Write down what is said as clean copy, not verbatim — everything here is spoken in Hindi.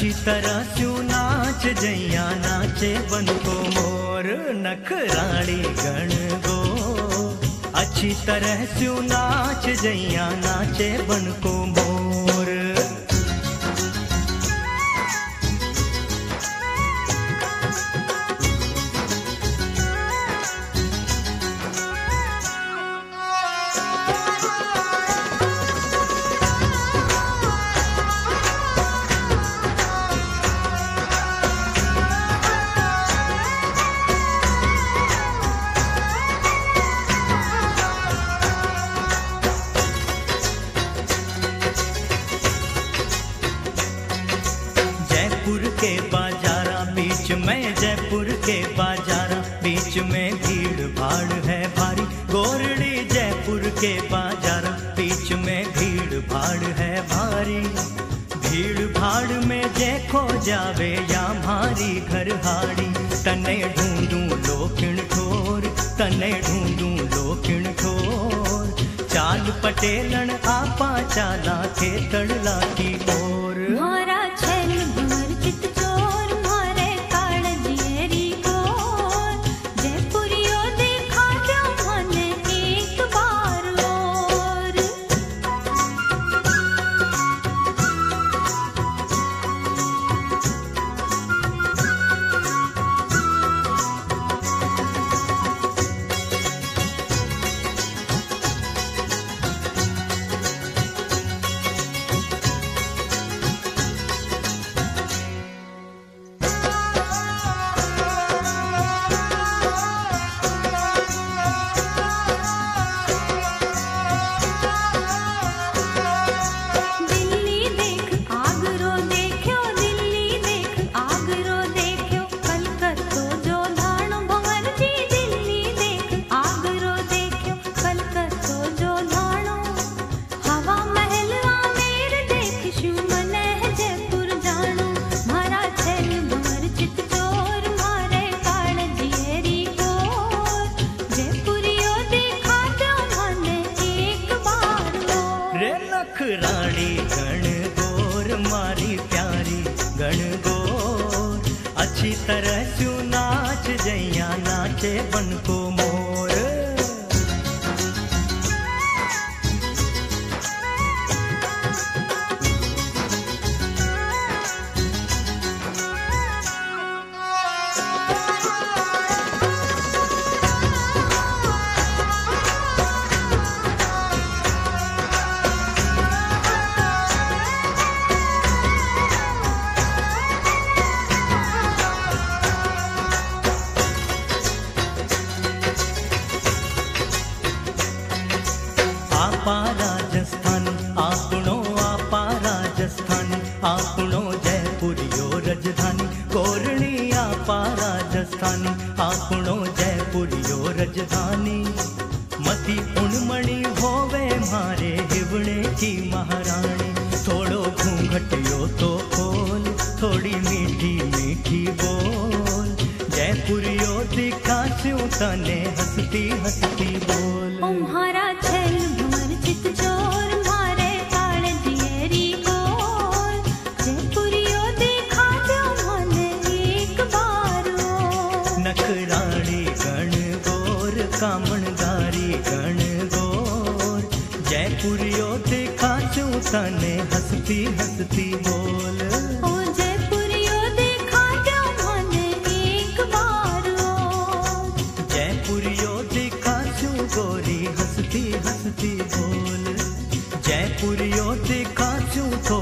अच्छी तरह स्यू नाच जैया नाचे बन को मोर नखराड़ी गण गो। अच्छी तरह स्यू नाच जैया नाचे बन को मोर। जयपुर के बाजारा बीच में, जयपुर के बाजारा बीच में भीड़ भाड़ है भारी गोरड़ी। जयपुर के बाजारा बीच में भीड़ भाड़ है भारी। भीड़ भाड़ में जय खो जावे या मारी घर हाड़ी। तने ढूंढूं लोकिण ठोर, तने ढूंढूं लोकिण ठोर। चाल पटेलन आपा चाला के तड़ला की ओर। मारा छल भंवर चित चोर मारे काल जियरी गोर। जयपुरियो देखा दो मन एक बार और। नखराड़ी गण गोर मारी प्यारी गण गोर। अच्छी तरह स्यू नाच जैया नाचे बन को मोर। आपा राजस्थान आपनो, आपा राजस्थान आपनो। जयपुरियो राजधानी कोरणी आपा राजस्थान आपनो। जयपुरियो राजधानी मती उणमणी होवे मारे हिवणे की महारानी। थोड़ो घूंघटियो तो खोल, थोड़ी मीठी मीठी बोल। जयपुरियो दिखा स्यू तने हंसती हंसती बोल। तुम्हारा छल भंवर चित चोर मारे काल जियरी गोर। जयपुरियो देखा दो मन एक बार और। नखराड़ी गण गोर कामणगारी गण गोर। जयपुरियो देखा स्यू तने हंसती हंसती बोल। ओ जयपुरियो देखा दो मन एक बार और। जयपुरियो देखा स्यू गोरी हंसती हंसती बोल। जयपुरियो देखा स्यू तो